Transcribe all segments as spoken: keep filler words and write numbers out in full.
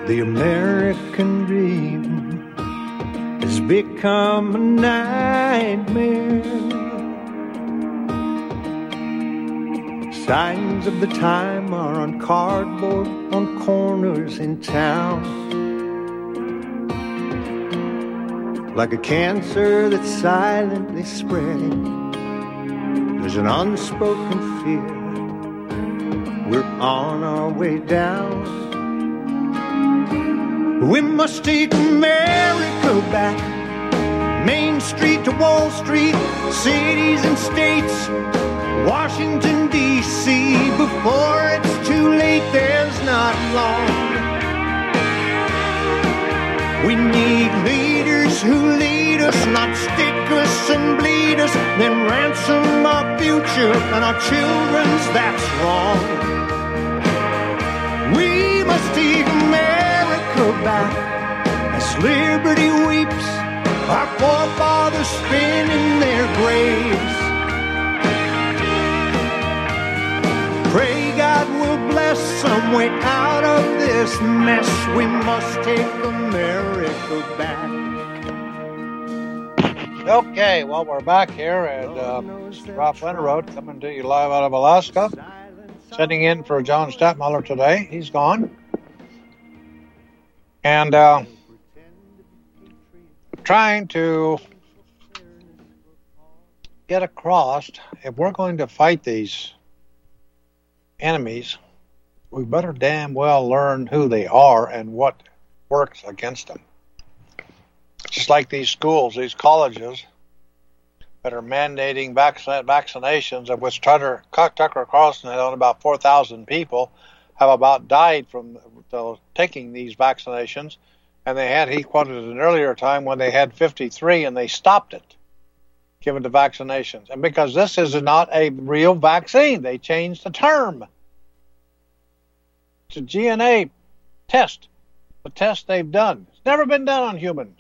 The American dream has become a nightmare. Signs of the time are on cardboard on corners in town. Like a cancer that's silently spreading, there's an unspoken fear. We're on our way down. We must take America back. Main Street to Wall Street, cities and states, Washington, D C Before it's too late, there's not long. We need leaders who lead us, not stick us and bleed us, then ransom our future and our children's, that's wrong. We must take America back as liberty weeps, our forefathers spin in their graves. Pray God will bless some way out of this mess. We must take America back. Okay, well, we're back here at uh, Ralph Winter Road, coming to you live out of Alaska. Sitting in for John Stadtmuller today. He's gone. And uh, trying to get across, if we're going to fight these enemies, we better damn well learn who they are and what works against them. Just like these schools, these colleges that are mandating vac- vaccinations, of which Tucker, Tucker Carlson had on about four thousand people have about died from uh, taking these vaccinations. And they had, he quoted an earlier time when they had fifty-three and they stopped it, given the vaccinations. And because this is not a real vaccine, they changed the term. It's a G N A test, the test they've done. It's never been done on humans.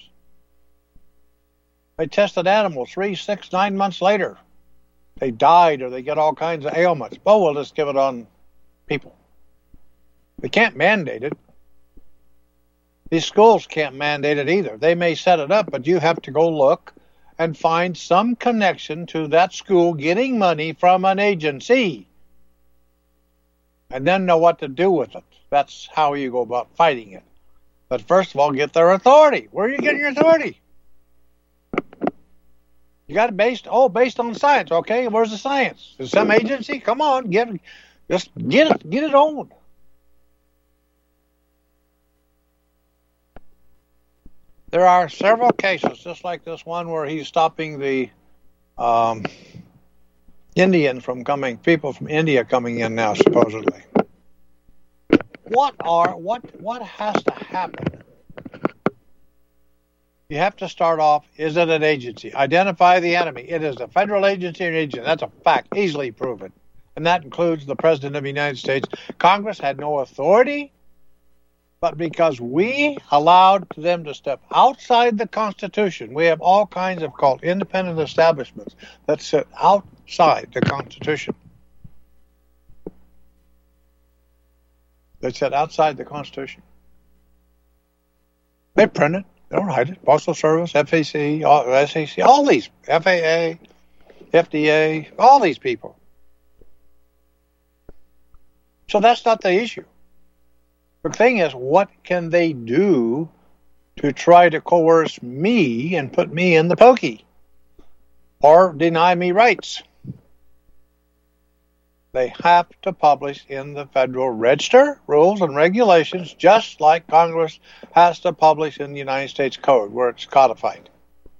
They tested animals three, six, nine months later. They died or they get all kinds of ailments. Well, we'll just give it on people. We can't mandate it. These schools can't mandate it either. They may set it up, but you have to go look and find some connection to that school getting money from an agency and then know what to do with it. That's how you go about fighting it. But first of all, get their authority. Where are you getting your authority? You got it based, oh, based on science. Okay, where's the science? Is some agency? Come on, get, just get it, get it on. There are several cases, just like this one, where he's stopping the um, Indian from coming, people from India coming in now, supposedly. What are, what, what has to happen? You have to start off, is it an agency? Identify the enemy. It is a federal agency or an agency. That's a fact, easily proven. And that includes the President of the United States. Congress had no authority, but because we allowed them to step outside the Constitution, we have all kinds of called independent establishments that sit outside the Constitution. They sit outside the Constitution. They print it. They don't hide it. Postal Service, F A C, S E C, all these, F A A, F D A, all these people. So that's not the issue. The thing is, what can they do to try to coerce me and put me in the pokey or deny me rights? They have to publish in the Federal Register rules and regulations, just like Congress has to publish in the United States Code, where it's codified.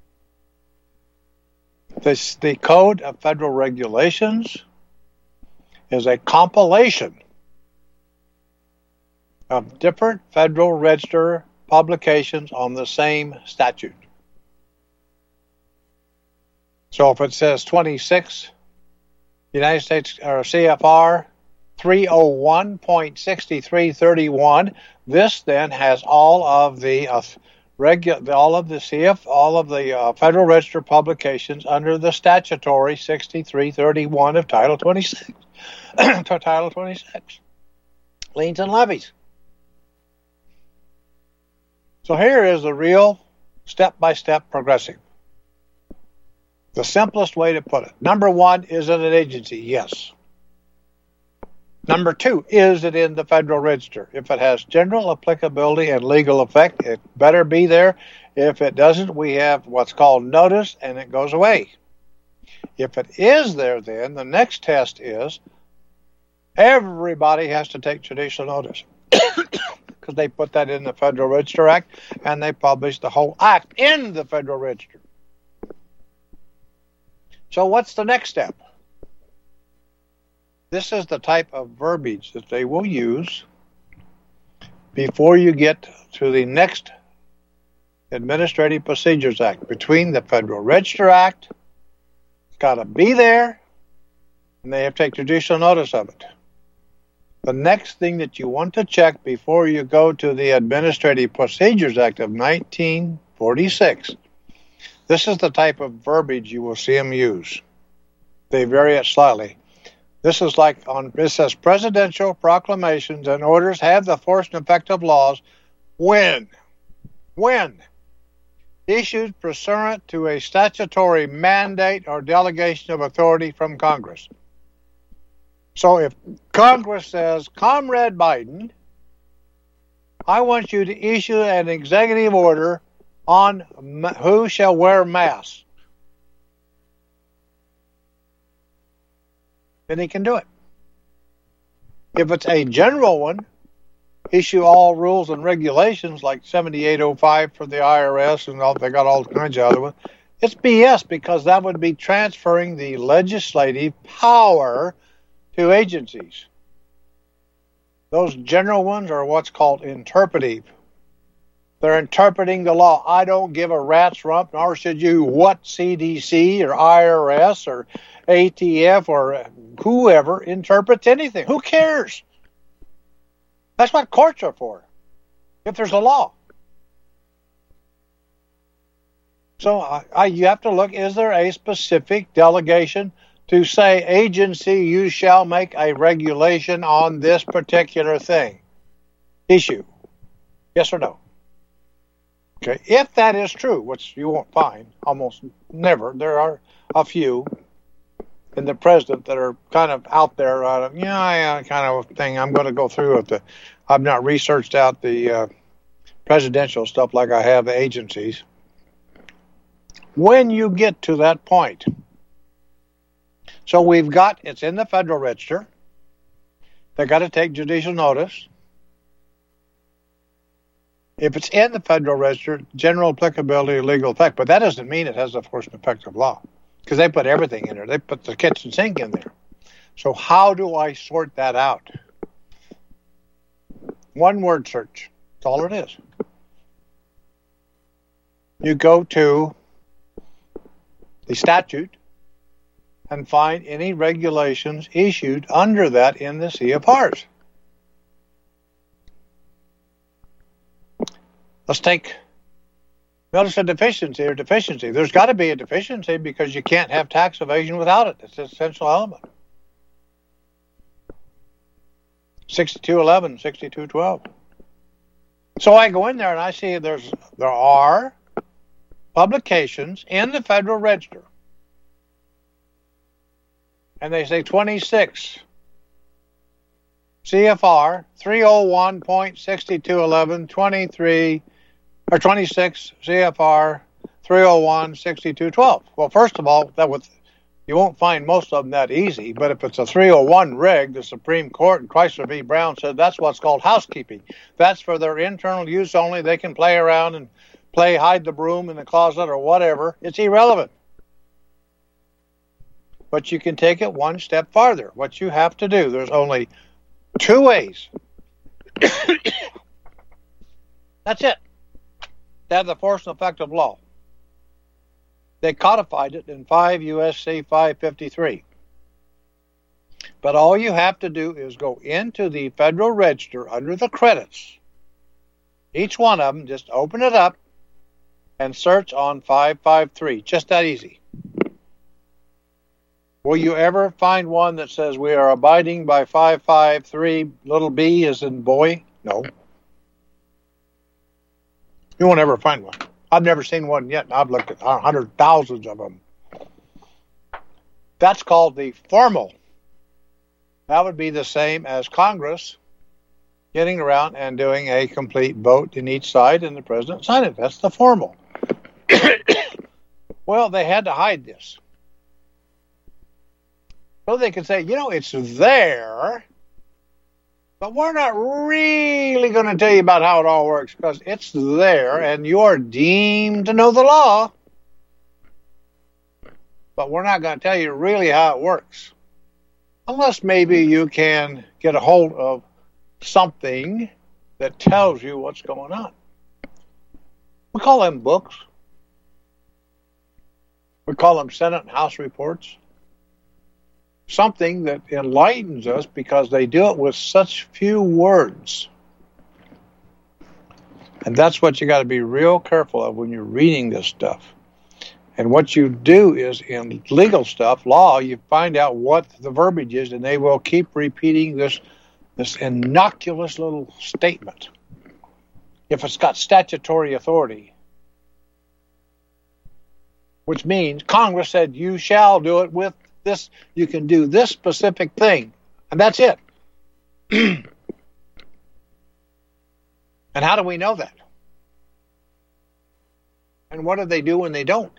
This, the Code of Federal Regulations is a compilation of different Federal Register publications on the same statute. So if it says twenty-six, United States or C F R three oh one point six three three one, this then has all of the uh, regu- all of the C F, all of the uh, Federal Register publications under the statutory sixty-three thirty-one of Title twenty-six. to Title twenty-six, liens and levies. So here is the real step-by-step progressive. The simplest way to put it. Number one, is it an agency? Yes. Number two, is it in the Federal Register? If it has general applicability and legal effect, it better be there. If it doesn't, we have what's called notice, and it goes away. If it is there, then the next test is everybody has to take judicial notice because they put that in the Federal Register Act, and they publish the whole act in the Federal Register. So what's the next step? This is the type of verbiage that they will use before you get to the next Administrative Procedures Act. Between the Federal Register Act, it's got to be there, and they have to take judicial notice of it. The next thing that you want to check before you go to the Administrative Procedures Act of nineteen forty-six, this is the type of verbiage you will see them use. They vary it slightly. This is like on, it says presidential proclamations and orders have the force and effect of laws when, when issued pursuant to a statutory mandate or delegation of authority from Congress. So if Congress says, Comrade Biden, I want you to issue an executive order on who shall wear masks, then he can do it. If it's a general one, issue all rules and regulations like seventy-eight oh five for the I R S and all, they got all kinds of other ones. It's B S because that would be transferring the legislative power to agencies. Those general ones are what's called interpretive. They're interpreting the law. I don't give a rat's rump, nor should you, what C D C or I R S or A T F or whoever interprets anything. Who cares? That's what courts are for, if there's a law. So I, I, you have to look, is there a specific delegation to say, agency, you shall make a regulation on this particular thing, issue? Yes or no? Okay, if that is true, which you won't find almost never, there are a few in the president that are kind of out there, uh, yeah, yeah, kind of thing. I'm going to go through with the. I've not researched out the uh, presidential stuff like I have the agencies. When you get to that point, so we've got it's in the Federal Register. They got to take judicial notice. If it's in the Federal Register, general applicability, legal effect. But that doesn't mean it has the force and effect of law, because they put everything in there. They put the kitchen sink in there. So how do I sort that out? One word search. That's all it is. You go to the statute and find any regulations issued under that in the C F Rs. Let's take notice of deficiency or deficiency. There's got to be a deficiency because you can't have tax evasion without it. It's an essential element. sixty-two eleven, sixty-two twelve. So I go in there and I see there's there are publications in the Federal Register. And they say twenty-six C F R three oh one point six two one one, twenty-three or twenty-six C F R three oh one, sixty-two twelve. Well, first of all, that would you won't find most of them that easy, but if it's a three oh one rig, the Supreme Court in Chrysler v. Brown said that's what's called housekeeping. That's for their internal use only. They can play around and play hide the broom in the closet or whatever. It's irrelevant. But you can take it one step farther. What you have to do, there's only two ways. That's it. To have the force and effect of law. They codified it in five U S C five fifty-three. But all you have to do is go into the Federal Register under the credits. Each one of them, just open it up and search on five fifty-three. Just that easy. Will you ever find one that says we are abiding by five fifty-three, little b as in boy? No. You won't ever find one. I've never seen one yet, and I've looked at hundred thousands of them. That's called the formal. That would be the same as Congress getting around and doing a complete vote in each side and the president sign it. That's the formal. Well, they had to hide this. So they could say, you know, it's there, but we're not really going to tell you about how it all works because it's there and you're deemed to know the law, but we're not going to tell you really how it works. Unless maybe you can get a hold of something that tells you what's going on. We call them books. We call them Senate and House reports. Something that enlightens us because they do it with such few words. And that's what you got to be real careful of when you're reading this stuff. And what you do is in legal stuff, law, you find out what the verbiage is, and they will keep repeating this, this innocuous little statement. If it's got statutory authority, which means Congress said you shall do it with this, you can do this specific thing, and that's it. And how do we know that? And what do they do when they don't?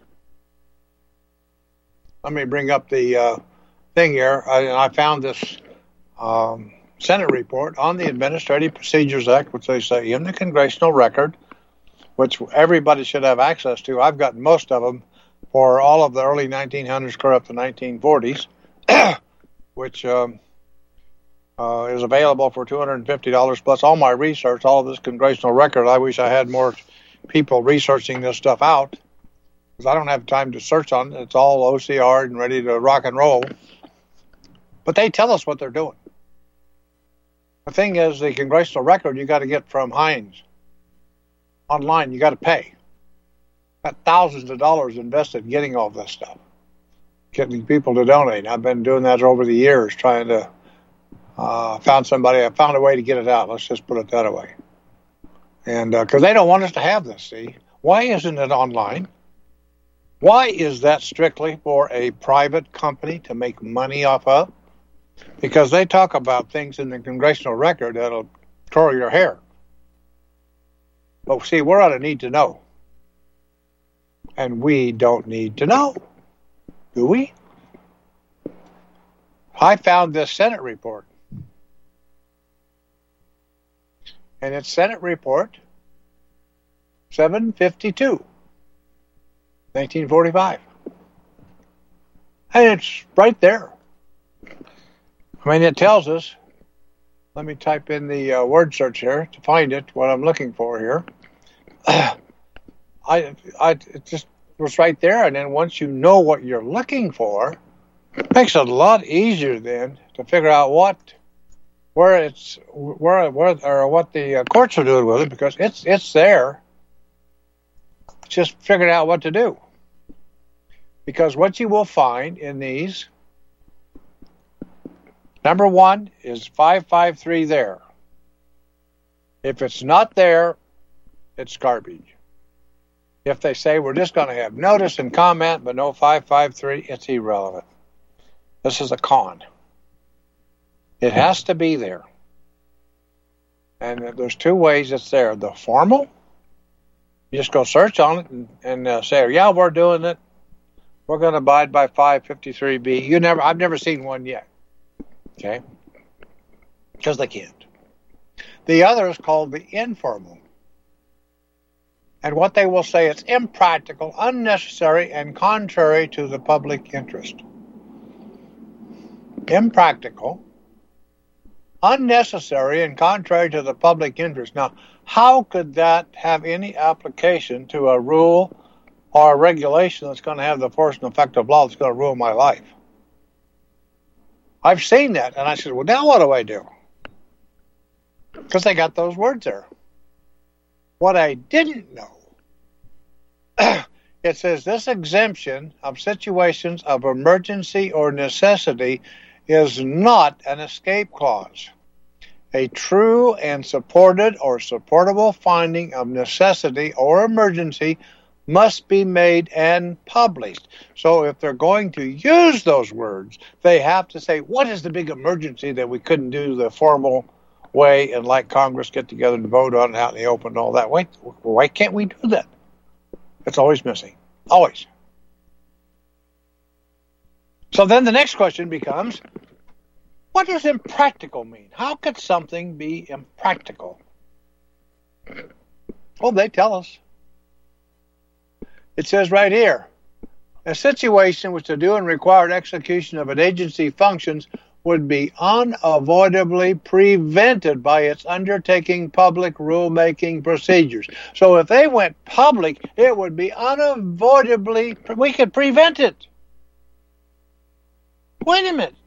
Let me bring up the uh, thing here. I, I found this um, Senate report on the Administrative Procedures Act, which they say in the congressional record, which everybody should have access to. I've got most of them for all of the early nineteen hundreds clear up to nineteen forties, which um, uh, is available for two hundred fifty dollars plus all my research, all of this congressional record. I wish I had more people researching this stuff out because I don't have time to search on it. It's all O C R and ready to rock and roll. But they tell us what they're doing. The thing is, the congressional record you got to get from Heinz online. You got to pay. Got thousands of dollars invested getting all this stuff, getting people to donate. I've been doing that over the years, trying to uh, found somebody. I found a way to get it out. Let's just put it that way. And because uh, they don't want us to have this. See, why isn't it online? Why is that strictly for a private company to make money off of? Because they talk about things in the congressional record that'll curl your hair. But see, we're on a need to know. And we don't need to know, do we? I found this Senate report. And it's Senate Report seven fifty-two, nineteen forty-five. And it's right there. I mean, it tells us, let me type in the uh, word search here to find it, what I'm looking for here. I, I, it just was right there, and then once you know what you're looking for, it makes it a lot easier then to figure out what, where it's, where, where, or what the uh, courts are doing with it, because it's it's there. It's just figuring out what to do. Because what you will find in these, number one is five five three there. If it's not there, it's garbage. If they say we're just going to have notice and comment, but no five five three, it's irrelevant. This is a con. It has to be there. And there's two ways it's there. The formal, you just go search on it and, and uh, say, yeah, we're doing it. We're going to abide by five fifty-three B. You never, I've never seen one yet. Okay? Because they can't. The other is called the informal. And what they will say, it's impractical, unnecessary, and contrary to the public interest. Impractical, unnecessary, and contrary to the public interest. Now, how could that have any application to a rule or a regulation that's going to have the force and effect of law that's going to rule my life? I've seen that, and I said, well, now what do I do? Because they got those words there. What I didn't know, it says this exemption of situations of emergency or necessity is not an escape clause. a true and supported or supportable finding of necessity or emergency must be made and published. So if they're going to use those words, they have to say, what is the big emergency that we couldn't do the formal way and like Congress get together and vote on it out in the open and all that? Why, why can't we do that? It's always missing. Always. So then the next question becomes, what does impractical mean? How could something be impractical? Well, they tell us. It says right here, a situation which the due and required execution of an agency functions would be unavoidably prevented by its undertaking public rulemaking procedures. So if they went public, it would be unavoidably, we could prevent it. Wait a minute.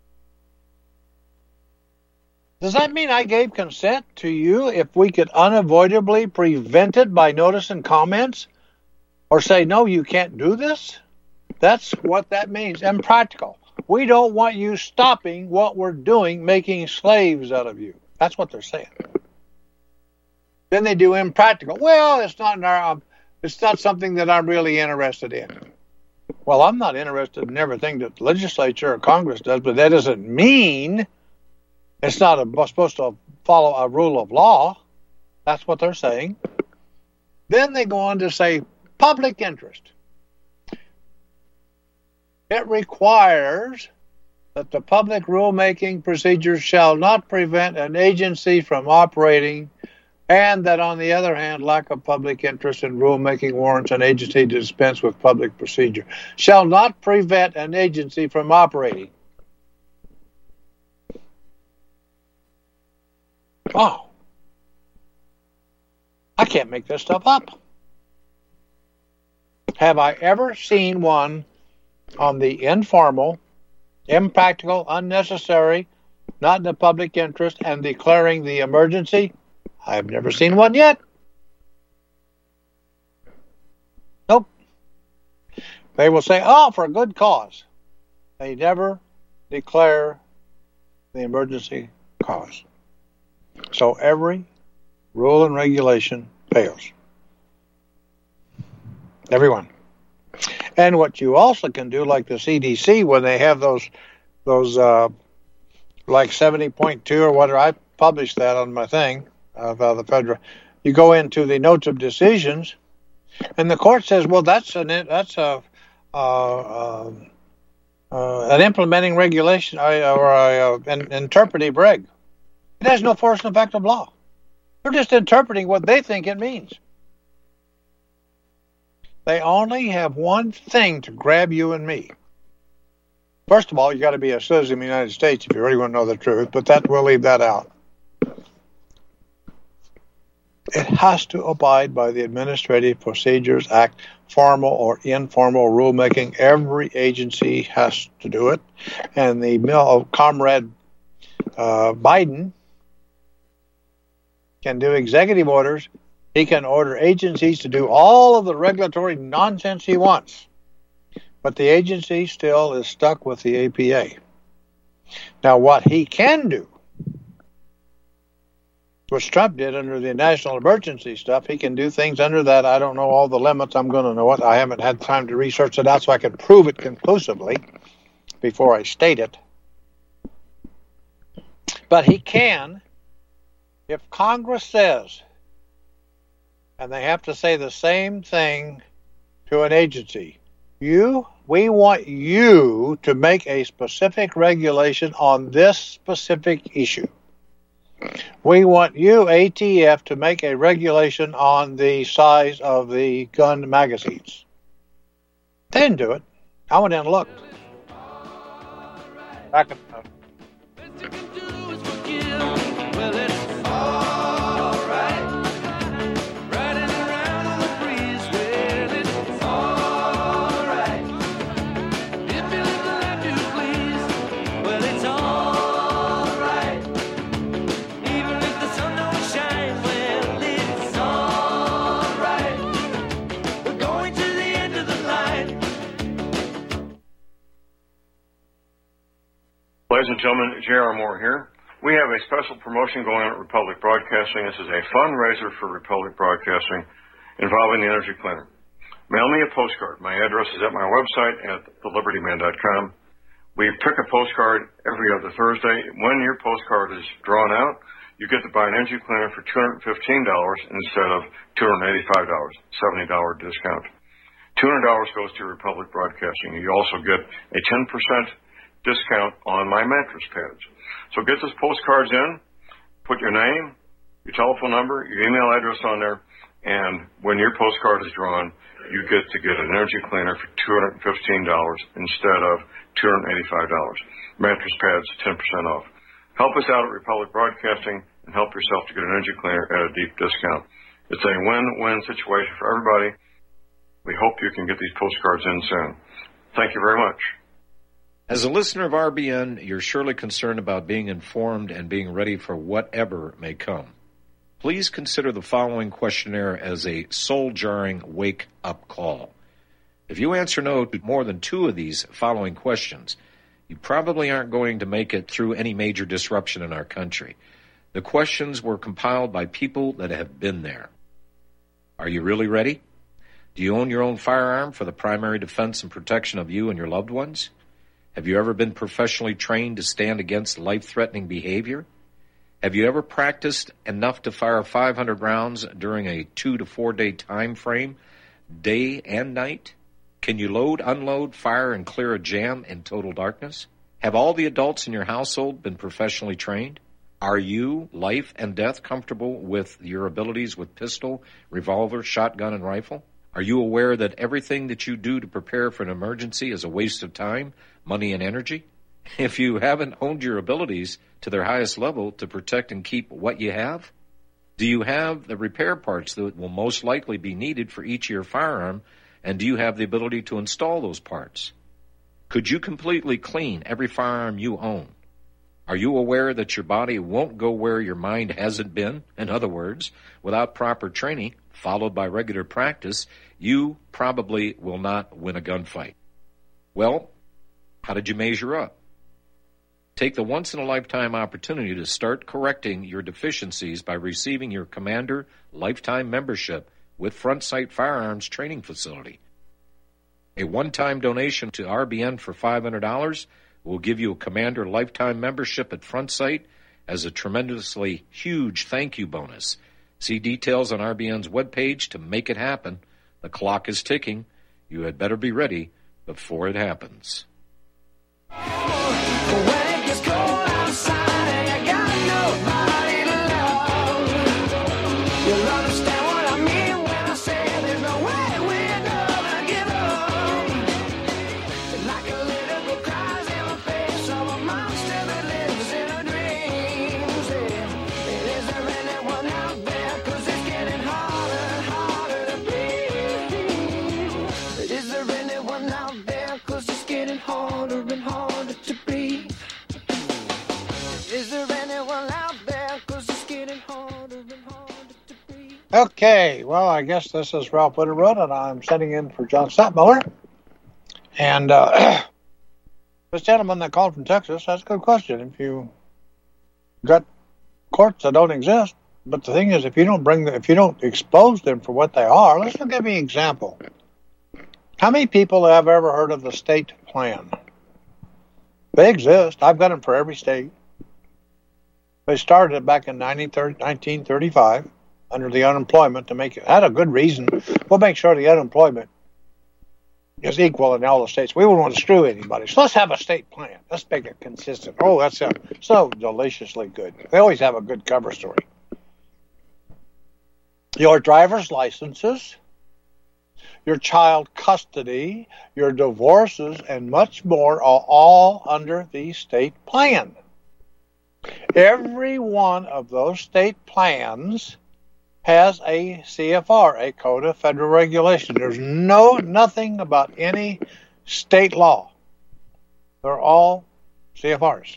Does that mean I gave consent to you if we could unavoidably prevent it by notice and comments? Or say, no, you can't do this? That's what that means. Impractical. We don't want you stopping what we're doing, making slaves out of you. That's what they're saying. Then they do impractical. Well, it's not in our, it's not something that I'm really interested in. Well, I'm not interested in everything that the legislature or Congress does, but that doesn't mean it's not a, supposed to follow a rule of law. That's what they're saying. Then they go on to say public interest. It requires that the public rulemaking procedures shall not prevent an agency from operating, and that, on the other hand, lack of public interest in rulemaking warrants an agency to dispense with public procedure. Shall not prevent an agency from operating. Wow. I can't make this stuff up. Have I ever seen one on the informal, impractical, unnecessary, not in the public interest, and declaring the emergency? I've never seen one yet. Nope. They will say, oh, for a good cause. They never declare the emergency cause. So every rule and regulation fails. Everyone. And what you also can do, like the C D C, when they have those, those uh, like seventy point two or whatever, I published that on my thing of uh, the federal. You go into the notes of decisions, and the court says, well, that's an that's a uh, uh, uh, an implementing regulation or a, uh, an interpretive reg. It has no force and effect of law. They're just interpreting what they think it means. They only have one thing to grab you and me. First of all, you got to be a citizen of the United States if you really want to know the truth, but that we'll leave that out. It has to abide by the Administrative Procedures Act, formal or informal rulemaking. Every agency has to do it. And the uh, Comrade uh, Biden can do executive orders. He can order agencies to do all of the regulatory nonsense he wants. But the agency still is stuck with the A P A. Now, what he can do, which Trump did under the national emergency stuff, he can do things under that. I don't know all the limits. I'm going to know it. I haven't had time to research it out so I can prove it conclusively before I state it. But he can, if Congress says, and they have to say the same thing to an agency, you, we want you to make a specific regulation on this specific issue. We want you, A T F, to make a regulation on the size of the gun magazines. They didn't do it. I went in and looked. Back in, uh, Ladies and gentlemen, J R. Moore here. We have a special promotion going on at Republic Broadcasting. This is a fundraiser for Republic Broadcasting involving the Energy Cleaner. Mail me a postcard. My address is at my website at the liberty man dot com. We pick a postcard every other Thursday. When your postcard is drawn out, you get to buy an Energy Cleaner for two hundred fifteen dollars instead of two hundred eighty-five dollars, seventy dollars discount. two hundred dollars goes to Republic Broadcasting. You also get a ten percent discount on my mattress pads. So get those postcards in, put your name, your telephone number, your email address on there, and when your postcard is drawn, you get to get an Energy Cleaner for two hundred fifteen dollars instead of two hundred eighty-five dollars. Mattress pads, ten percent off. Help us out at Republic Broadcasting and help yourself to get an Energy Cleaner at a deep discount. It's a win-win situation for everybody. We hope you can get these postcards in soon. Thank you very much. As a listener of R B N, you're surely concerned about being informed and being ready for whatever may come. Please consider the following questionnaire as a soul-jarring wake-up call. If you answer no to more than two of these following questions, you probably aren't going to make it through any major disruption in our country. The questions were compiled by people that have been there. Are you really ready? Do you own your own firearm for the primary defense and protection of you and your loved ones? Have you ever been professionally trained to stand against life-threatening behavior? Have you ever practiced enough to fire five hundred rounds during a two to four day time frame, day and night? Can you load, unload, fire, and clear a jam in total darkness? Have all the adults in your household been professionally trained? Are you, life and death, comfortable with your abilities with pistol, revolver, shotgun, and rifle? Are you aware that everything that you do to prepare for an emergency is a waste of time, money, and energy? If you haven't honed your abilities to their highest level to protect and keep what you have, do you have the repair parts that will most likely be needed for each of your firearm, and do you have the ability to install those parts? Could you completely clean every firearm you own? Are you aware that your body won't go where your mind hasn't been? In other words, without proper training, followed by regular practice, you probably will not win a gunfight. Well, how did you measure up? Take the once-in-a-lifetime opportunity to start correcting your deficiencies by receiving your Commander Lifetime Membership with Front Sight Firearms Training Facility. A one-time donation to R B N for five hundred dollars will give you a Commander Lifetime Membership at Front Sight as a tremendously huge thank you bonus. See details on R B N's webpage to make it happen. The clock is ticking. You had better be ready before it happens. Okay, well, I guess this is Ralph Winterroot, and I'm sitting in for John Stadtmiller. And uh, this gentleman that called from Texas, that's a good question. If you got courts that don't exist, but the thing is, if you don't bring them, if you don't expose them for what they are, let's give me an example. How many people have ever heard of the state plan? They exist. I've got them for every state. They started it back in nineteen thirty-five. Under the unemployment to make it, had a good reason. We'll make sure the unemployment is equal in all the states. We wouldn't want to screw anybody. So let's have a state plan. Let's make it consistent. Oh, that's uh, so deliciously good. They always have a good cover story. Your driver's licenses, your child custody, your divorces, and much more are all under the state plan. Every one of those state plans has a C F R, a Code of Federal Regulation. There's no nothing about any state law. They're all C F Rs.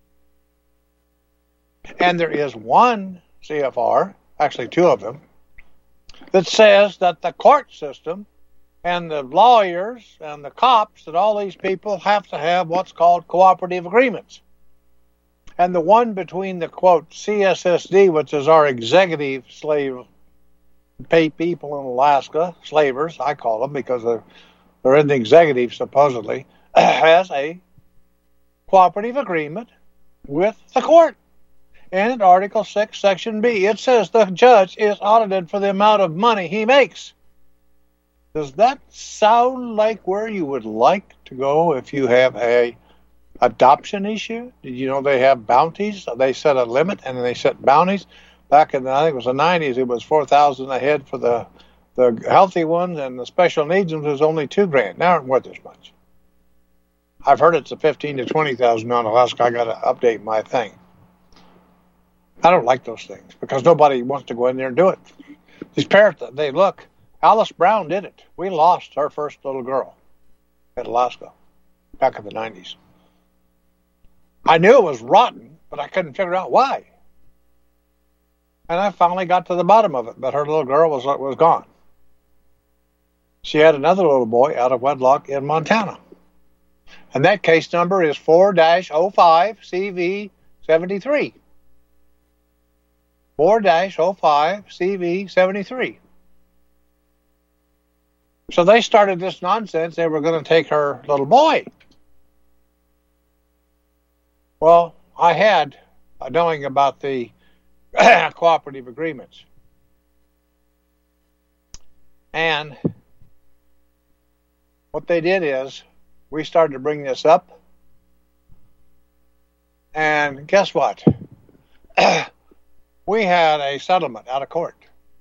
And there is one C F R, actually two of them, that says that the court system and the lawyers and the cops and all these people have to have what's called cooperative agreements. And the one between the, quote, C S S D, which is our executive slave pay people in Alaska, slavers, I call them because they're, they're in the executive, supposedly, has a cooperative agreement with the court. And in Article six, Section B, it says the judge is audited for the amount of money he makes. Does that sound like where you would like to go if you have a adoption issue? Did you know they have bounties? They set a limit and they set bounties. Back in the, I think it was the nineties, it was four thousand a head for the the healthy ones, and the special needs ones was only two grand. Now it wasn't as much. I've heard it's a fifteen to twenty thousand on Alaska. I got to update my thing. I don't like those things because nobody wants to go in there and do it. These parents, they look. Alice Brown did it. We lost her first little girl in Alaska back in the nineties. I knew it was rotten, but I couldn't figure out why. And I finally got to the bottom of it, but her little girl was was gone. She had another little boy out of wedlock in Montana. And that case number is four dash oh five C V seventy-three. four dash oh five C V seventy-three. So they started this nonsense. They were going to take her little boy. Well, I had, knowing about the cooperative agreements. And what they did is, we started to bring this up. And guess what? We had a settlement out of court.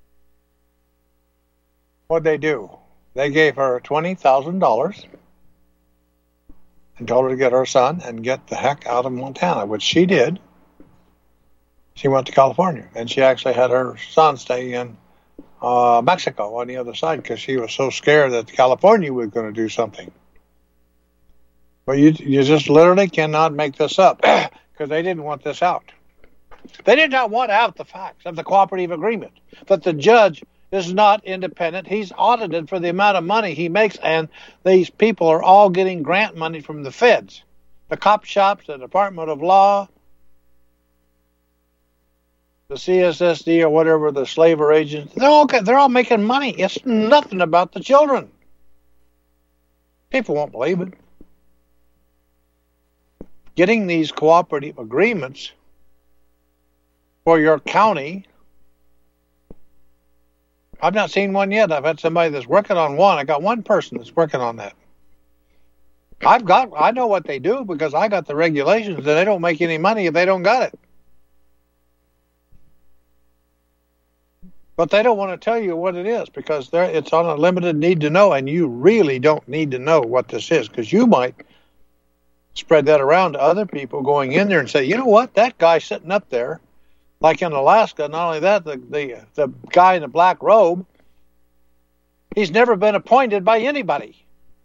What'd they do? They gave her twenty thousand dollars and told her to get her son and get the heck out of Montana, which she did. She went to California, and she actually had her son stay in uh, Mexico on the other side because she was so scared that California was going to do something. But you, you just literally cannot make this up because they didn't want this out. They did not want out the facts of the cooperative agreement, that the judge is not independent. He's audited for the amount of money he makes, and these people are all getting grant money from the feds, the cop shops, the Department of Law, the C S S D or whatever, the slaver agents. They're all they're all making money. It's nothing about the children. People won't believe it. Getting these cooperative agreements for your county. I've not seen one yet. I've had somebody that's working on one. I got one person that's working on that. I've got, I know what they do because I got the regulations, and they don't make any money if they don't got it. But they don't want to tell you what it is because they're, it's on a limited need to know, and you really don't need to know what this is because you might spread that around to other people going in there and say, you know what, that guy sitting up there, like in Alaska, not only that, the, the the guy in the black robe, he's never been appointed by anybody.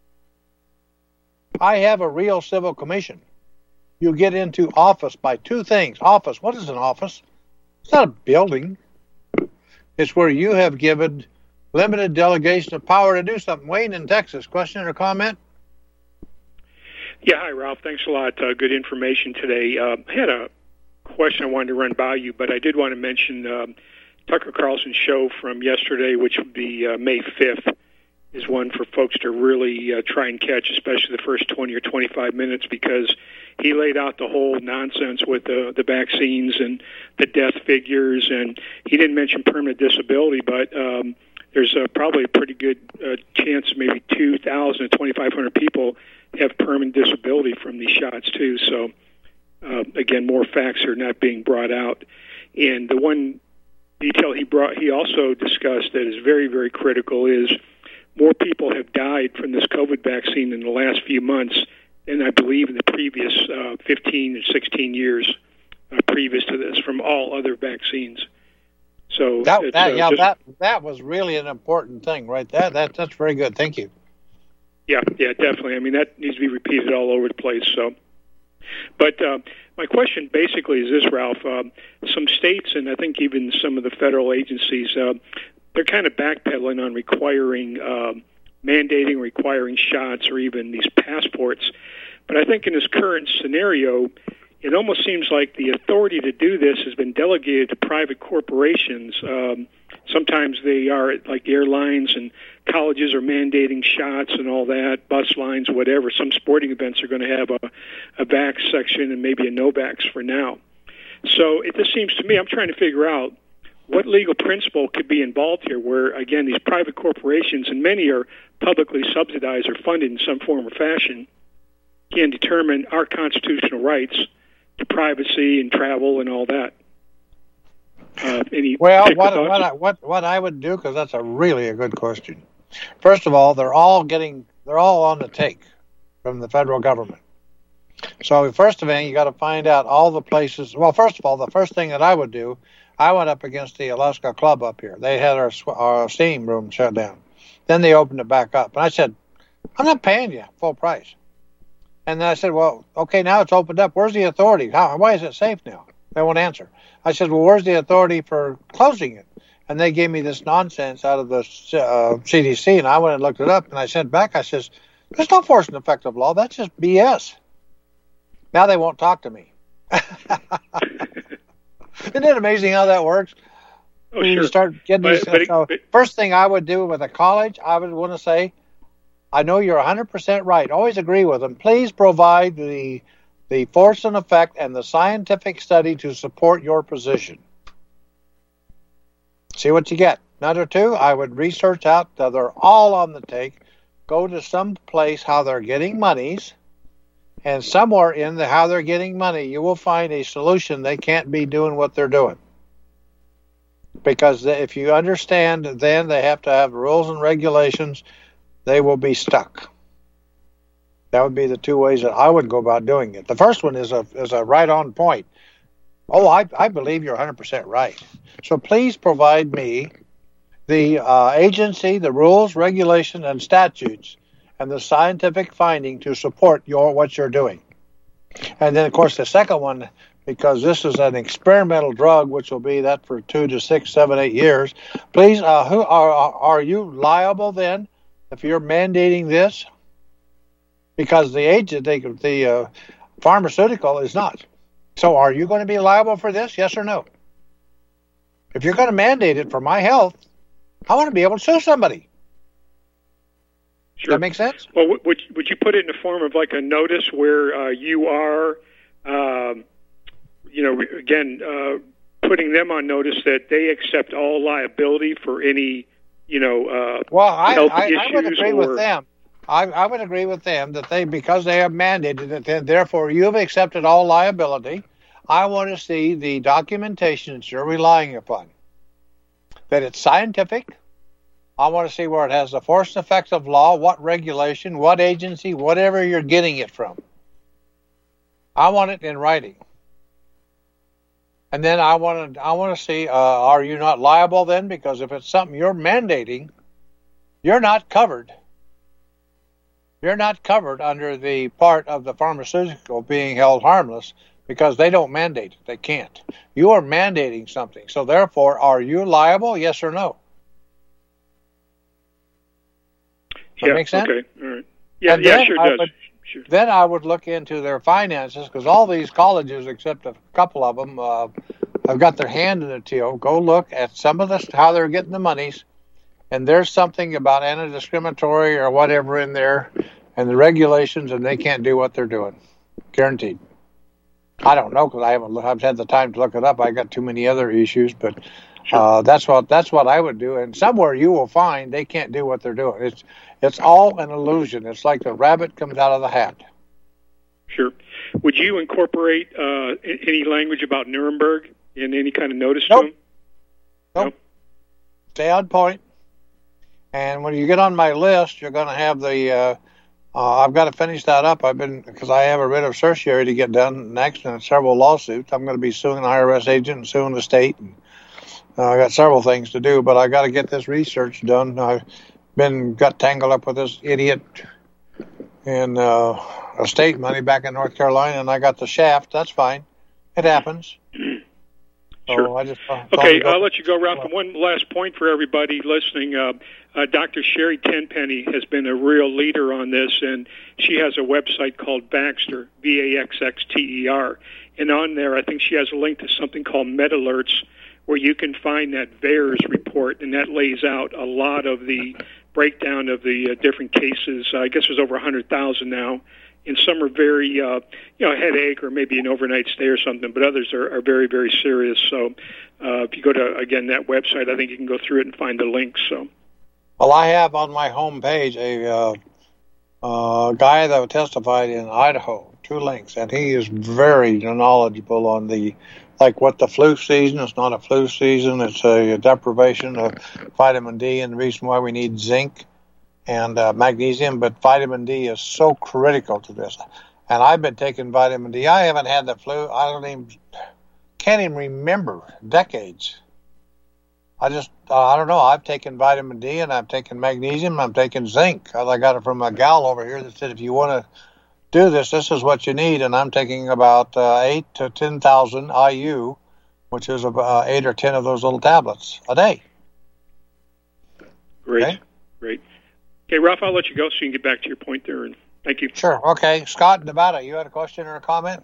I have a real civil commission. You get into office by two things. Office, what is an office? It's not a building. It's where you have given limited delegation of power to do something. Wayne in Texas, question or comment? Yeah, hi, Ralph. Thanks a lot. Uh, good information today. Uh, I had a question I wanted to run by you, but I did want to mention um, Tucker Carlson's show from yesterday, which would be uh, May fifth, is one for folks to really uh, try and catch, especially the first twenty or twenty-five minutes, because he laid out the whole nonsense with the, the vaccines and the death figures, and he didn't mention permanent disability, but um, there's uh, probably a pretty good uh, chance maybe two thousand to twenty-five hundred people have permanent disability from these shots, too, so Uh, again, more facts are not being brought out. And the one detail he brought, he also discussed that is very, very critical is more people have died from this COVID vaccine in the last few months than I believe in the previous uh, fifteen or sixteen years uh, previous to this from all other vaccines. So that, it's, that uh, yeah, just, that that was really an important thing, right? That that that's very good. Thank you. Yeah, yeah, definitely. I mean, that needs to be repeated all over the place. So. But uh, my question basically is this, Ralph. Um, some states, and I think even some of the federal agencies, uh, they're kind of backpedaling on requiring, uh, mandating, requiring shots or even these passports. But I think in this current scenario, it almost seems like the authority to do this has been delegated to private corporations. Um, sometimes they are, like airlines and colleges are mandating shots and all that, bus lines, whatever. Some sporting events are going to have a, a vax section and maybe a no vax for now. So it just seems to me, I'm trying to figure out what legal principle could be involved here where, again, these private corporations, and many are publicly subsidized or funded in some form or fashion, can determine our constitutional rights to privacy and travel and all that. Uh, any well, what, what, I, what, what I would do, because that's a really a good question. First of all, they're all getting, they're all on the take from the federal government. So first of all, you got to find out all the places. Well, first of all, the first thing that I would do, I went up against the Alaska Club up here. They had our, our steam room shut down. Then they opened it back up. And I said, I'm not paying you full price. And then I said, well, okay, now it's opened up. Where's the authority? How, why is it safe now? They won't answer. I said, well, where's the authority for closing it? And they gave me this nonsense out of the uh, C D C, and I went and looked it up, and I sent back, I says, there's no force and effective law. That's just B S. Now they won't talk to me. Isn't it amazing how that works? Oh, when sure. you start getting but, these, but, so but, first thing I would do with a college, I would want to say, I know you're one hundred percent right. Always agree with them. Please provide the the force and effect and the scientific study to support your position. See what you get. Number two, I would research out that they're all on the take. Go to some place how they're getting monies, and somewhere in the how they're getting money, you will find a solution. They can't be doing what they're doing. Because if you understand, then they have to have rules and regulations. They will be stuck. That would be the two ways that I would go about doing it. The first one is a is a right on point. Oh, I I believe you're one hundred percent right. So please provide me the uh, agency, the rules, regulations, and statutes, and the scientific finding to support your what you're doing. And then, of course, the second one, because this is an experimental drug, which will be that for two to six, seven, eight years. Please, uh, who are are you liable then if you're mandating this? Because the agent, the, the uh, pharmaceutical is not. So are you going to be liable for this? Yes or no? If you're going to mandate it for my health, I want to be able to sue somebody. Sure. That make sense? Well, would would you put it in the form of like a notice where uh, you are, um, you know, again, uh, putting them on notice that they accept all liability for any, you know, uh, well, I, health I, issues I would agree or... with them. I, I would agree with them that they, because they have mandated it, then therefore you've accepted all liability. I want to see the documentation that you're relying upon, that it's scientific. I want to see where it has the force and effects of law, what regulation, what agency, whatever you're getting it from. I want it in writing. And then I want to I want to see, uh, are you not liable then? Because if it's something you're mandating, you're not covered. You're not covered under the part of the pharmaceutical being held harmless because they don't mandate it. They can't. You are mandating something. So therefore, are you liable? Yes or no? Does yeah, that make sense? Okay. All right. Yeah, And yeah, sure I does. would, Sure. Then I would look into their finances because all these colleges, except a couple of them, uh, have got their hand in the till. Go look at some of this, how they're getting the monies. And there's something about anti-discriminatory or whatever in there and the regulations, and they can't do what they're doing. Guaranteed. I don't know because I haven't I've had the time to look it up. I got too many other issues, but uh, that's what that's what I would do. And somewhere you will find they can't do what they're doing. It's it's all an illusion. It's like the rabbit comes out of the hat. Sure. Would you incorporate uh, any language about Nuremberg in any kind of notice Nope. to them? Nope. No? Stay on point. And when you get on my list, you're going to have the. Uh, uh, I've got to finish that up. I've been because I have a writ of certiorari to get done next, and several lawsuits. I'm going to be suing the I R S agent and suing the state. And uh, I got several things to do, but I got to get this research done. I've been got tangled up with this idiot in uh, estate money back in North Carolina, and I got the shaft. That's fine. It happens. So sure. I just, uh, okay, I'll let you go, Ralph. And one last point for everybody listening. Uh, uh, Doctor Sherry Tenpenny has been a real leader on this, and she has a website called Baxter, V A X X T E R. And on there, I think she has a link to something called MedAlerts, where you can find that V A E R S report, and that lays out a lot of the breakdown of the uh, different cases. Uh, I guess there's over one hundred thousand now. And some are very, uh, you know, a headache or maybe an overnight stay or something, but others are, are very, very serious. So uh, if you go to, again, that website, I think you can go through it and find the links. So, well, I have on my home page a uh, uh, guy that testified in Idaho, two links, and he is very knowledgeable on the, like what the flu season. It's not a flu season. It's a deprivation of vitamin D, and the reason why we need zinc and uh, magnesium, but vitamin D is so critical to this. And I've been taking vitamin D. I haven't had the flu. I don't even, can't even remember decades. I just, uh, I don't know. I've taken vitamin D and I've taken magnesium. I'm taking zinc. I got it from a gal over here that said, if you want to do this, this is what you need. And I'm taking about uh, eight to ten thousand I U, which is about eight or ten of those little tablets a day. Great, okay? Great. Okay, Ralph, I'll let you go so you can get back to your point there. And thank you. Sure. Okay. Scott, Nevada, you had a question or a comment?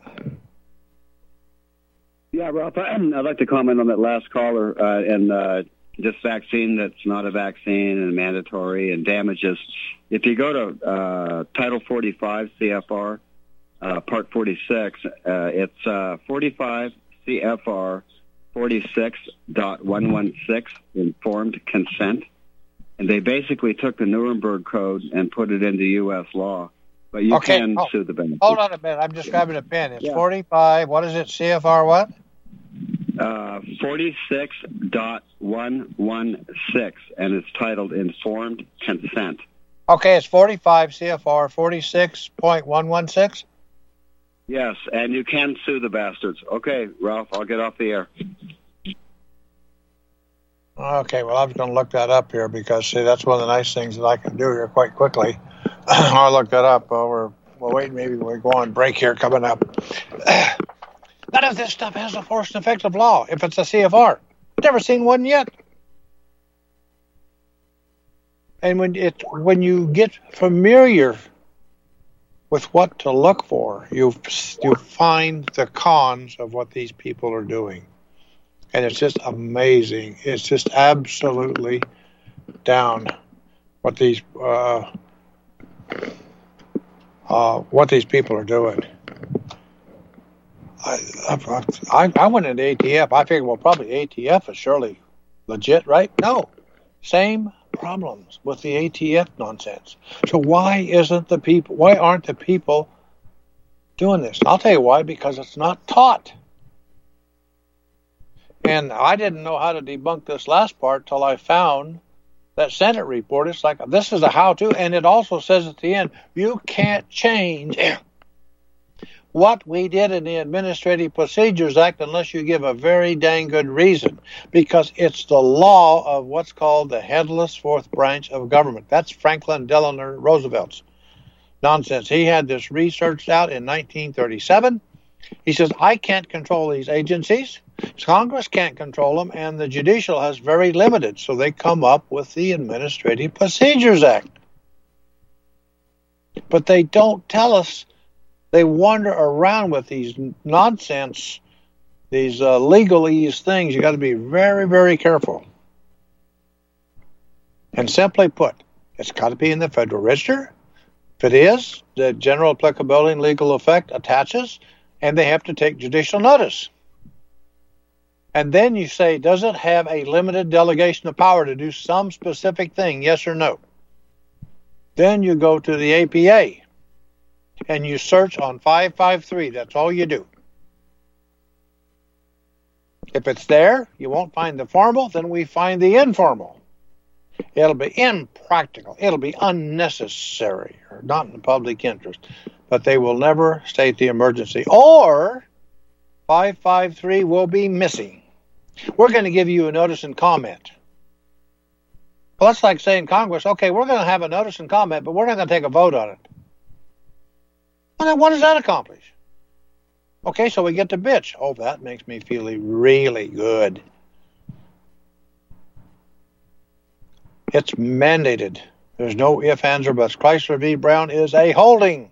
Yeah, Ralph, I'd like to comment on that last caller uh, and uh, this vaccine that's not a vaccine and mandatory and damages. If you go to uh, Title forty-five C F R, uh, Part forty-six, uh, it's uh, forty-five C F R forty-six point one one six, informed consent. And they basically took the Nuremberg Code and put it into U S law. But you okay. can oh, sue the benefit. Hold on a minute. I'm just grabbing a pen. It's yeah. forty-five. What is it? C F R what? Uh, forty-six point one one six, and it's titled Informed Consent. Okay, it's forty-five C F R forty-six point one one six? Yes, and you can sue the bastards. Okay, Ralph, I'll get off the air. Okay, well, I was going to look that up here because, see, that's one of the nice things that I can do here quite quickly. I'll look that up. Uh, we're, we're waiting. Maybe we go on break here coming up. None of this stuff has a force and effect of law if it's a C F R. I've never seen one yet. And when it when you get familiar with what to look for, you you find the cons of what these people are doing. And it's just amazing. It's just absolutely down what these uh, uh, what these people are doing. I, I I went into A T F. I figured, well, probably A T F is surely legit, right? No, same problems with the A T F nonsense. So why isn't the people? Why aren't the people doing this? I'll tell you why. Because it's not taught. And I didn't know how to debunk this last part till I found that Senate report. It's like, this is a how-to, and it also says at the end, you can't change what we did in the Administrative Procedures Act unless you give a very dang good reason, because it's the law of what's called the headless fourth branch of government. That's Franklin Delano Roosevelt's nonsense. He had this researched out in nineteen thirty-seven. He says, I can't control these agencies. Congress can't control them, and the judicial has very limited. So they come up with the Administrative Procedures Act. But they don't tell us. They wander around with these nonsense, these uh, legalese things. You got to be very, very careful. And simply put, it's got to be in the Federal Register. If it is, the general applicability and legal effect attaches, and they have to take judicial notice. And then you say, does it have a limited delegation of power to do some specific thing, yes or no? Then you go to the A P A, and you search on five five three. That's all you do. If it's there, you won't find the formal, then we find the informal. It'll be impractical. It'll be unnecessary, or not in the public interest. But they will never state the emergency. Or five five three will be missing. We're going to give you a notice and comment. Well, that's like saying Congress, okay, we're going to have a notice and comment, but we're not going to take a vote on it. Well, then what does that accomplish? Okay, so we get to bitch. Oh, that makes me feel really good. It's mandated. There's no ifs, ands, or buts. Chrysler v. Brown is a holding.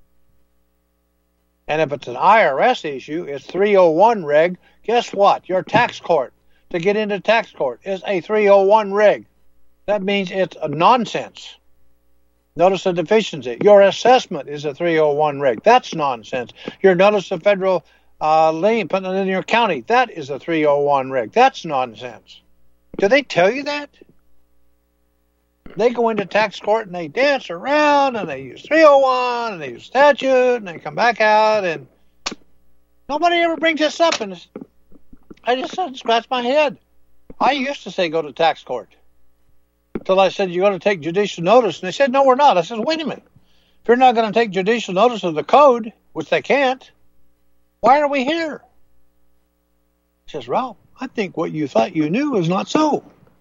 And if it's an I R S issue, it's three oh one reg. Guess what? Your tax court, to get into tax court, is a three oh one reg. That means it's a nonsense. Notice of deficiency. Your assessment is a three oh one reg. That's nonsense. Your notice of federal uh, lien put in your county, that is a three oh one reg. That's nonsense. Do they tell you that? They go into tax court and they dance around and they use three oh one and they use statute and they come back out and nobody ever brings this up. And I just scratch my head. I used to say go to tax court until I said, you're going to take judicial notice. And they said, no, we're not. I said, wait a minute. If you're not going to take judicial notice of the code, which they can't, why are we here? He says, Ralph, I think what you thought you knew is not so.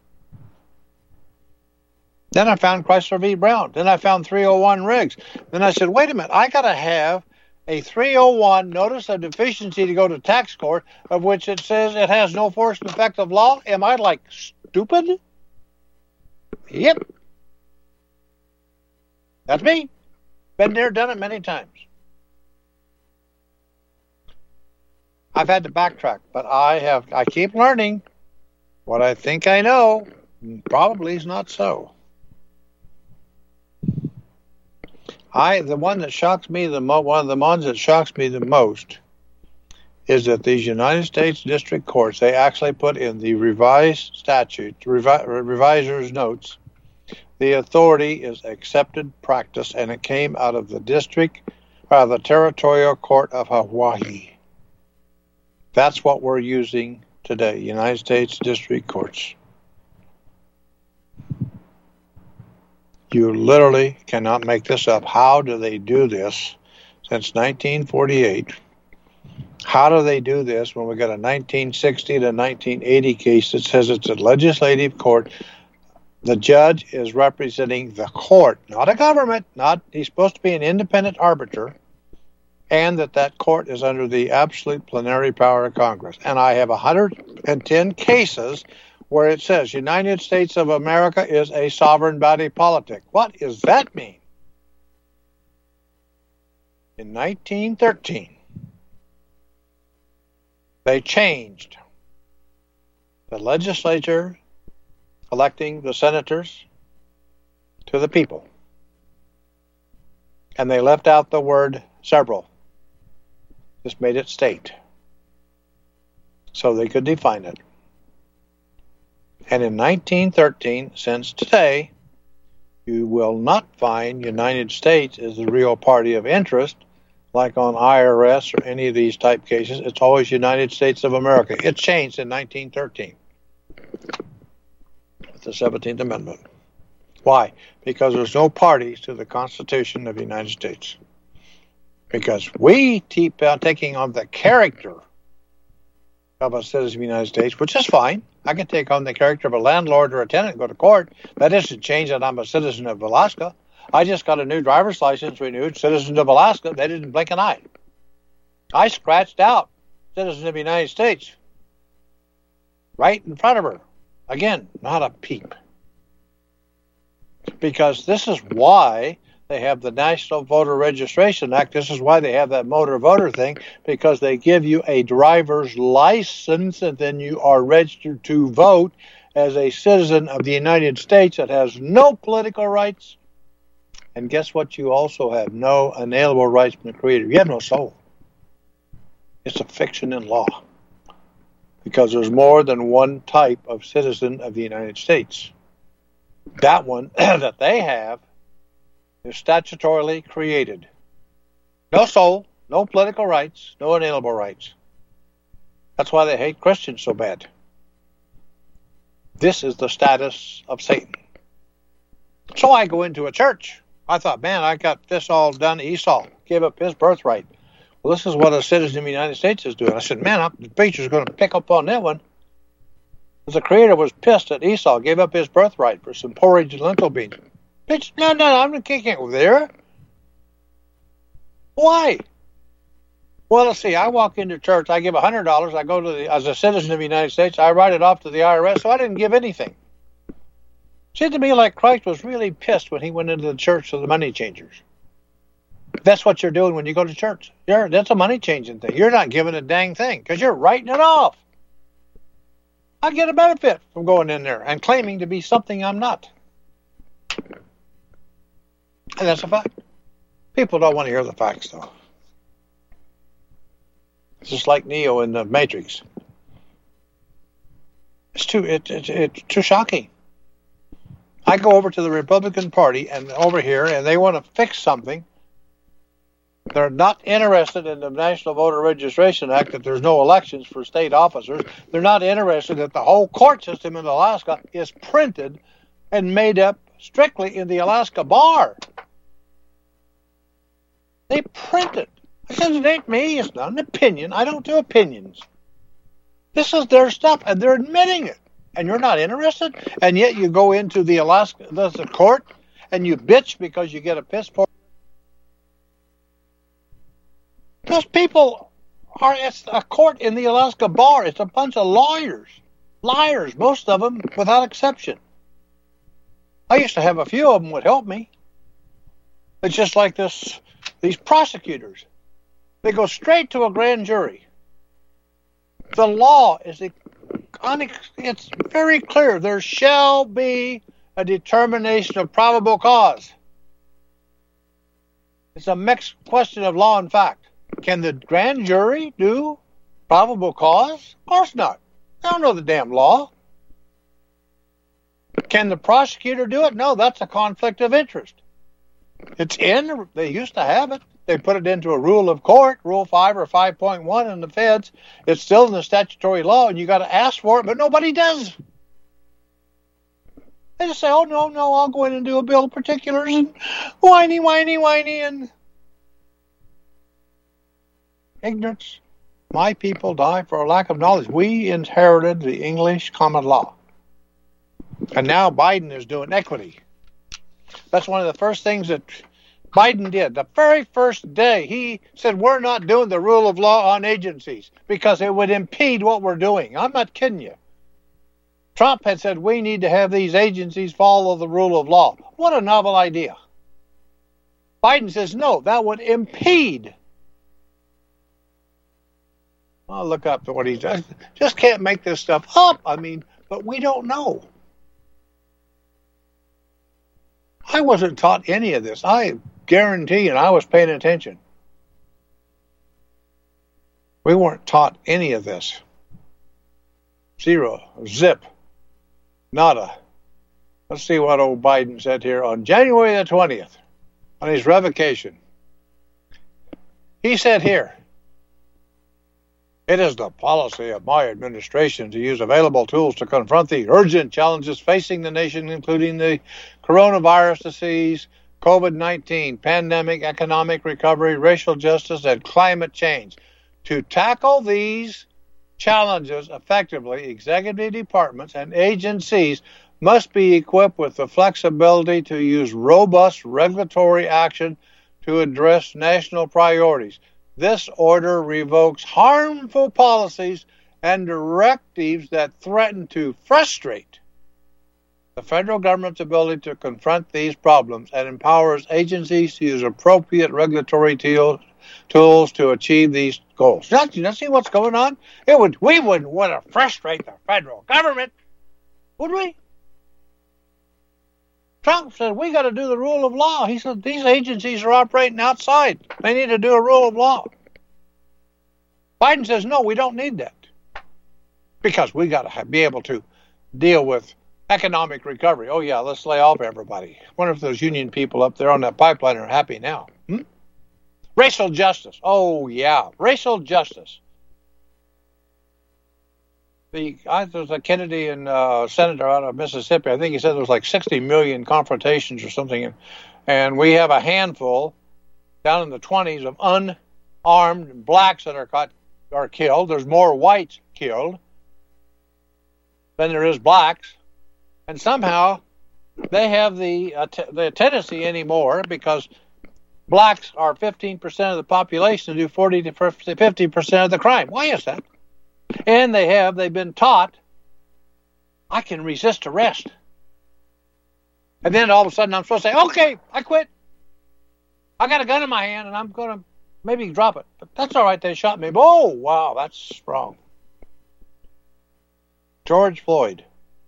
Then I found Chrysler v. Brown. Then I found three oh one regs. Then I said, wait a minute, I got to have a three oh one notice of deficiency to go to tax court, of which it says it has no force and effect of law. Am I like stupid? Yep. That's me. Been there, done it many times. I've had to backtrack, but I have. I keep learning. What I think I know probably is not so. I the one that shocks me the mo- one of the ones that shocks me the most is that these United States District Courts, they actually put in the revised statute, revi- reviser's notes, the authority is accepted practice, and it came out of the district, uh, the Territorial Court of Hawaii. That's what we're using today, United States District Courts. You literally cannot make this up. How do they do this since nineteen forty-eight? How do they do this when we got a nineteen sixty to nineteen eighty case that says it's a legislative court? The judge is representing the court, not a government. Not he's supposed to be an independent arbiter, and that that court is under the absolute plenary power of Congress. And I have one hundred ten cases where it says United States of America is a sovereign body politic. What does that mean? In nineteen thirteen, they changed the legislature electing the senators to the people. And they left out the word several. Just made it state. So they could define it. And in nineteen thirteen, since today, you will not find United States as the real party of interest, like on I R S or any of these type cases. It's always United States of America. It changed in nineteen thirteen with the seventeenth Amendment. Why? Because there's no parties to the Constitution of the United States. Because we keep uh, taking on the character of a citizen of the United States, which is fine. I can take on the character of a landlord or a tenant and go to court. That doesn't change that I'm a citizen of Alaska. I just got a new driver's license renewed, citizen of Alaska. They didn't blink an eye. I scratched out citizen of the United States right in front of her. Again, not a peep. Because this is why they have the National Voter Registration Act. This is why they have that motor voter thing, because they give you a driver's license and then you are registered to vote as a citizen of the United States that has no political rights. And guess what? You also have no inalienable rights from the Creator. You have no soul. It's a fiction in law. Because there's more than one type of citizen of the United States. That one that they have is statutorily created. No soul, no political rights, no inalienable rights. That's why they hate Christians so bad. This is the status of Satan. So I go into a church. I thought, man, I got this all done. Esau gave up his birthright. Well, this is what a citizen of the United States is doing. I said, man, I'm, the preacher's going to pick up on that one. Because the Creator was pissed that Esau gave up his birthright for some porridge and lentil beans. Bitch, no, no, I'm not kicking over there. Why? Well, let's see. I walk into church. I give one hundred dollars. I go to the, as a citizen of the United States, I write it off to the I R S, so I didn't give anything. It seemed to me like Christ was really pissed when he went into the church of the money changers. That's what you're doing when you go to church. You're, that's a money changing thing. You're not giving a dang thing because you're writing it off. I get a benefit from going in there and claiming to be something I'm not. And that's a fact. People don't want to hear the facts, though. It's just like Neo in the Matrix. It's too it, it, it's too shocking. I go over to the Republican Party and over here, and they want to fix something. They're not interested in the National Voter Registration Act, that there's no elections for state officers. They're not interested that the whole court system in Alaska is printed and made up strictly in the Alaska bar. They print it. I said, it ain't me. It's not an opinion. I don't do opinions. This is their stuff, and they're admitting it. And you're not interested? And yet you go into the Alaska the court, and you bitch because you get a piss poor. Those people are, it's a court in the Alaska bar. It's a bunch of lawyers. Liars, most of them, without exception. I used to have a few of them would help me. It's just like this, these prosecutors. They go straight to a grand jury. The law is, it's very clear. There shall be a determination of probable cause. It's a mixed question of law and fact. Can the grand jury do probable cause? Of course not. They don't know the damn law. Can the prosecutor do it? No, that's a conflict of interest. It's in, they used to have it. They put it into a rule of court, Rule five or five point one in the feds. It's still in the statutory law, and you got to ask for it, but nobody does. They just say, oh, no, no, I'll go in and do a bill of particulars, and whiny, whiny, whiny, and ignorance. My people die for a lack of knowledge. We inherited the English common law. And now Biden is doing equity. That's one of the first things that Biden did. The very first day, he said, we're not doing the rule of law on agencies because it would impede what we're doing. I'm not kidding you. Trump had said, we need to have these agencies follow the rule of law. What a novel idea. Biden says, no, that would impede. I'll look up to what he does. Just can't make this stuff up. I mean, but we don't know. I wasn't taught any of this. I guarantee, and I was paying attention. We weren't taught any of this. Zero. Zip. Nada. Let's see what old Biden said here on January the twentieth, on his revocation. He said here, it is the policy of my administration to use available tools to confront the urgent challenges facing the nation, including the coronavirus disease, COVID nineteen, pandemic, economic recovery, racial justice, and climate change. To tackle these challenges effectively, executive departments and agencies must be equipped with the flexibility to use robust regulatory action to address national priorities. This order revokes harmful policies and directives that threaten to frustrate the federal government's ability to confront these problems and empowers agencies to use appropriate regulatory tools tools to achieve these goals. Now, you see what's going on? It would we wouldn't want to frustrate the federal government, would we? Trump said, we got to do the rule of law. He said, these agencies are operating outside. They need to do a rule of law. Biden says, no, we don't need that. Because we got to be able to deal with economic recovery. Oh, yeah, let's lay off everybody. I wonder if those union people up there on that pipeline are happy now. Hmm? Racial justice. Oh, yeah, racial justice. The, I, there was a Kennedy and uh, senator out of Mississippi. I think he said there was like sixty million confrontations or something. And we have a handful down in the twenties of unarmed blacks that are caught, are killed. There's more whites killed than there is blacks. And somehow they have the, uh, t- the tendency anymore because blacks are fifteen percent of the population and do forty to fifty percent of the crime. Why is that? And they have, they've been taught, I can resist arrest. And then all of a sudden I'm supposed to say, okay, I quit. I got a gun in my hand and I'm going to maybe drop it. But that's all right, they shot me. Oh, wow, that's wrong. George Floyd.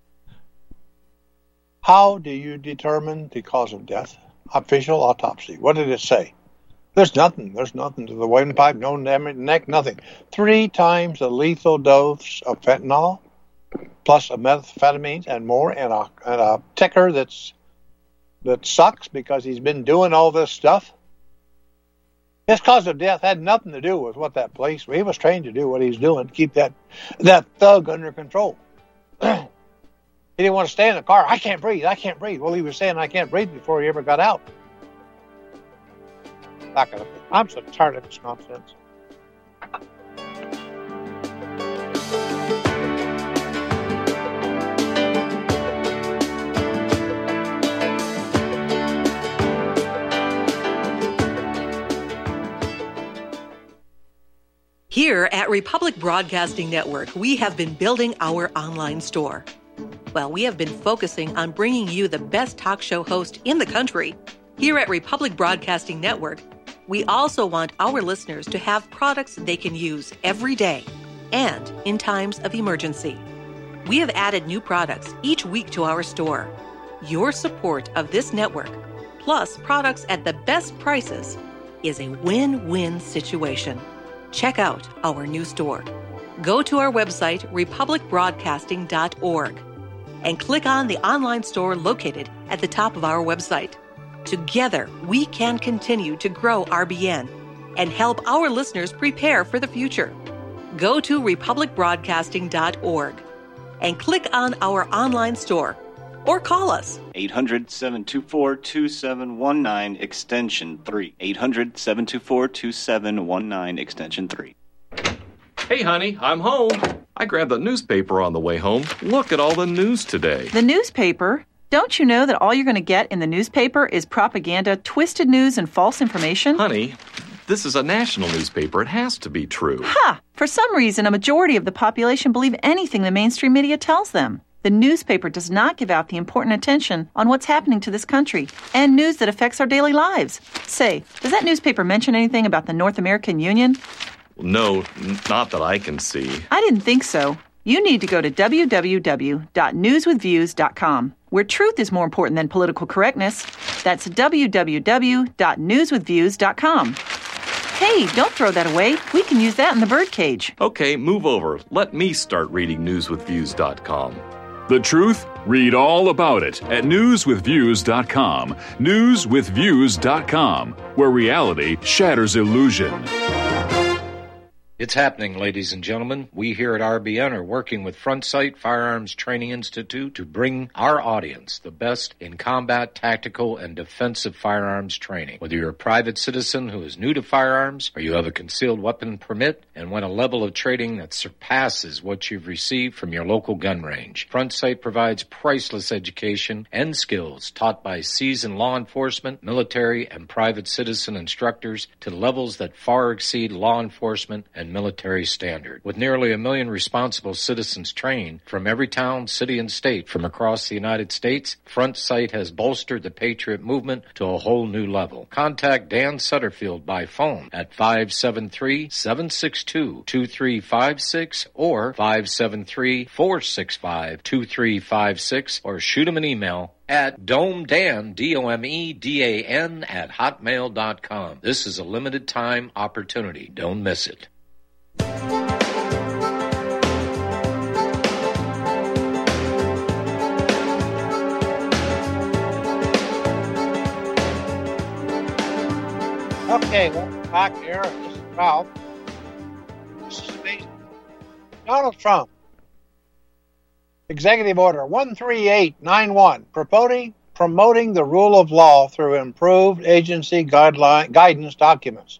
How do you determine the cause of death? Official autopsy. What did it say? There's nothing. There's nothing to the windpipe, no neck, nothing. Three times the lethal dose of fentanyl, plus methamphetamines and more, and a, and a ticker that's that sucks because he's been doing all this stuff. His cause of death had nothing to do with what that police. He was trained to do what he's doing, keep that that thug under control. He didn't want to stay in the car. I can't breathe. I can't breathe. Well, he was saying I can't breathe before he ever got out. Back it up. I'm so tired of this nonsense. Here at Republic Broadcasting Network, we have been building our online store. Well, we have been focusing on bringing you the best talk show host in the country. Here at Republic Broadcasting Network, we also want our listeners to have products they can use every day and in times of emergency. We have added new products each week to our store. Your support of this network, plus products at the best prices, is a win-win situation. Check out our new store. Go to our website, republic broadcasting dot org. and click on the online store located at the top of our website. Together, we can continue to grow R B N and help our listeners prepare for the future. Go to republic broadcasting dot org and click on our online store or call us. eight hundred, seven two four, two seven one nine, extension three. eight hundred, seven two four, two seven one nine, extension three. Hey, honey, I'm home. I grabbed the newspaper on the way home. Look at all the news today. The newspaper? Don't you know that all you're going to get in the newspaper is propaganda, twisted news, and false information? Honey, this is a national newspaper. It has to be true. Ha! For some reason, a majority of the population believe anything the mainstream media tells them. The newspaper does not give out the important attention on what's happening to this country and news that affects our daily lives. Say, does that newspaper mention anything about the North American Union? No, n- not that I can see. I didn't think so. You need to go to w w w dot news with views dot com, where truth is more important than political correctness. That's w w w dot news with views dot com. Hey, don't throw that away. We can use that in the birdcage. Okay, move over. Let me start reading news with views dot com. The truth? Read all about it at news with views dot com. news with views dot com, where reality shatters illusion. It's happening, ladies and gentlemen. We here at R B N are working with Front Sight Firearms Training Institute to bring our audience the best in combat, tactical, and defensive firearms training. Whether you're a private citizen who is new to firearms, or you have a concealed weapon permit and want a level of training that surpasses what you've received from your local gun range, Front Sight provides priceless education and skills taught by seasoned law enforcement, military, and private citizen instructors to levels that far exceed law enforcement and military standard. With nearly a million responsible citizens trained from every town, city, and state from across the United States, Front Sight has bolstered the Patriot movement to a whole new level. Contact Dan Sutterfield by phone at five seven three, seven six two, two three five six or five seven three, four six five, two three five six or shoot him an email at domedan, D O M E D A N, at hotmail dot com. This is a limited time opportunity. Don't miss it. Okay, welcome back here. This is Ralph. This is amazing. Donald Trump. Executive Order one three eight nine one, promoting, promoting the rule of law through improved agency guideline, guidance documents.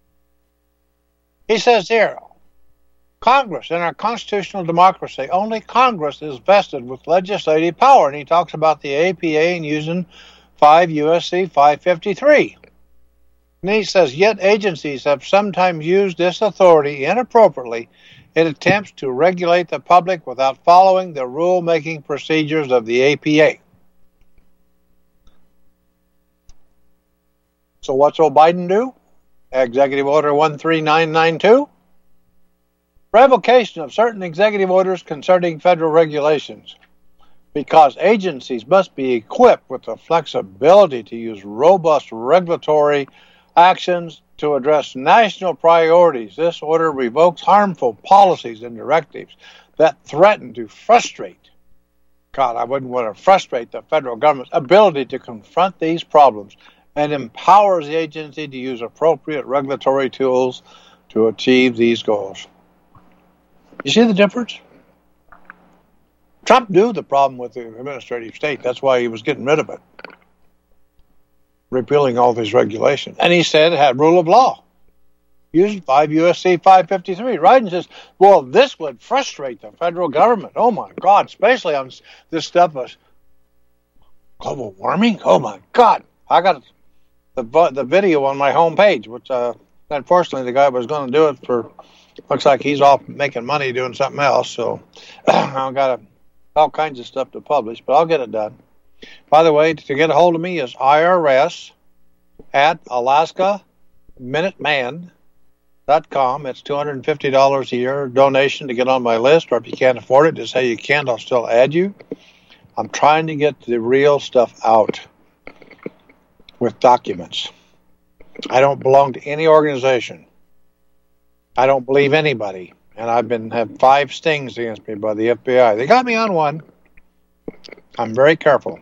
He says here, Congress, in our constitutional democracy, only Congress is vested with legislative power. And he talks about the A P A and using five U S C five fifty-three. And he says, yet agencies have sometimes used this authority inappropriately in attempts to regulate the public without following the rule-making procedures of the A P A. So what's old Biden do? Executive Order one three nine nine two. Revocation of certain executive orders concerning federal regulations, because agencies must be equipped with the flexibility to use robust regulatory actions to address national priorities. This order revokes harmful policies and directives that threaten to frustrate, God, I wouldn't want to frustrate the federal government's ability to confront these problems, and empowers the agency to use appropriate regulatory tools to achieve these goals. You see the difference? Trump knew the problem with the administrative state. That's why he was getting rid of it, repealing all these regulations. And he said it had rule of law, using five U S C five fifty-three. Ryden says, well, this would frustrate the federal government. Oh, my God, especially on this stuff of global warming. Oh, my God. I got the the video on my homepage, which uh, unfortunately the guy was going to do it for, looks like he's off making money doing something else. So I've got a, all kinds of stuff to publish, but I'll get it done. By the way, to get a hold of me is I R S at Alaska Minuteman dot com. It's two hundred fifty dollars a year donation to get on my list, or if you can't afford it, just say you can't, I'll still add you. I'm trying to get the real stuff out with documents. I don't belong to any organization. I don't believe anybody. And I've been have five stings against me by the F B I. They got me on one. I'm very careful.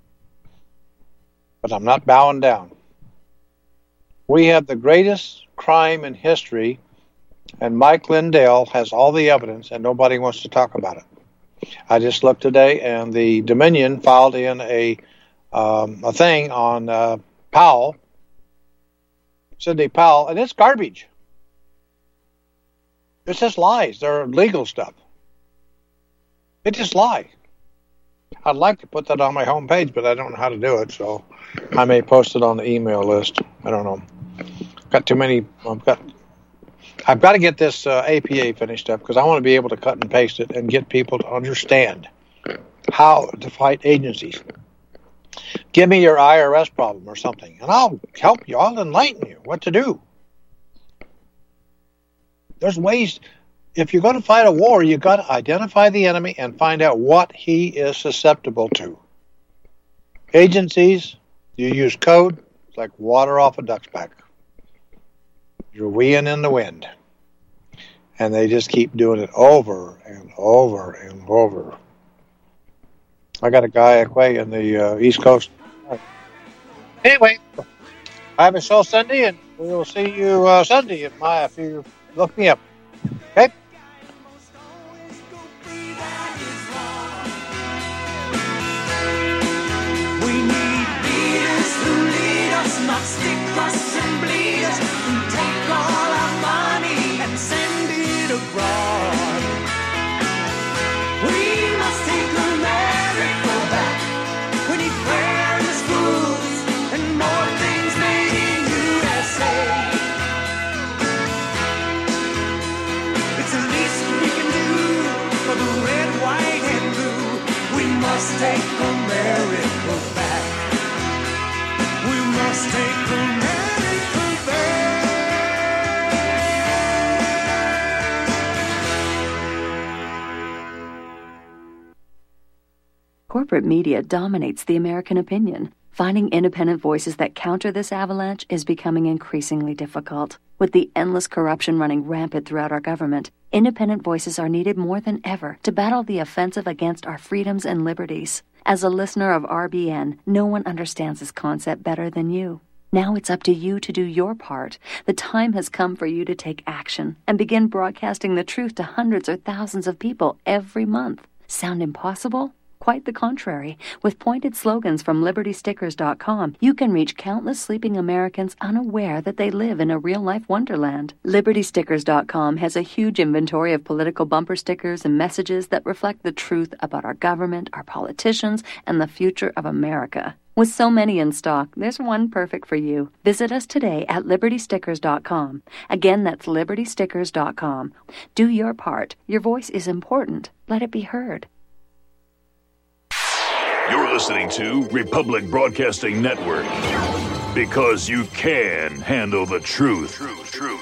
But I'm not bowing down. We have the greatest crime in history, and Mike Lindell has all the evidence, and nobody wants to talk about it. I just looked today, and the Dominion filed in a um, a thing on uh, Powell, Sidney Powell, and it's garbage. It's just lies. They're legal stuff. It's just lie. I'd like to put that on my homepage, but I don't know how to do it, so I may post it on the email list. I don't know. Got too many. I've got. I've got to get this uh, A P A finished up because I want to be able to cut and paste it and get people to understand how to fight agencies. Give me your I R S problem or something, and I'll help you. I'll enlighten you what to do. There's ways. If you're going to fight a war, you've got to identify the enemy and find out what he is susceptible to. Agencies, you use code, it's like water off a duck's back. You're weeing in the wind. And they just keep doing it over and over and over. I got a guy away in the uh, East Coast. Anyway, I have a show Sunday, and we will see you uh, Sunday if, my, if you look me up. Okay? Not stick us and bleed us and take all our money and send it abroad. We must take America back. We need fairness, schools, and more things made in U S A. It's the least we can do for the red, white, and blue. We must take America back. Must take America back. Corporate media dominates the American opinion. Finding independent voices that counter this avalanche is becoming increasingly difficult. With the endless corruption running rampant throughout our government, independent voices are needed more than ever to battle the offensive against our freedoms and liberties. As a listener of R B N, no one understands this concept better than you. Now it's up to you to do your part. The time has come for you to take action and begin broadcasting the truth to hundreds or thousands of people every month. Sound impossible? Quite the contrary. With pointed slogans from Liberty Stickers dot com, you can reach countless sleeping Americans unaware that they live in a real-life wonderland. Liberty Stickers dot com has a huge inventory of political bumper stickers and messages that reflect the truth about our government, our politicians, and the future of America. With so many in stock, there's one perfect for you. Visit us today at Liberty Stickers dot com. Again, that's Liberty Stickers dot com. Do your part. Your voice is important. Let it be heard. You're listening to Republic Broadcasting Network. Because you can handle the truth. Truth, truth.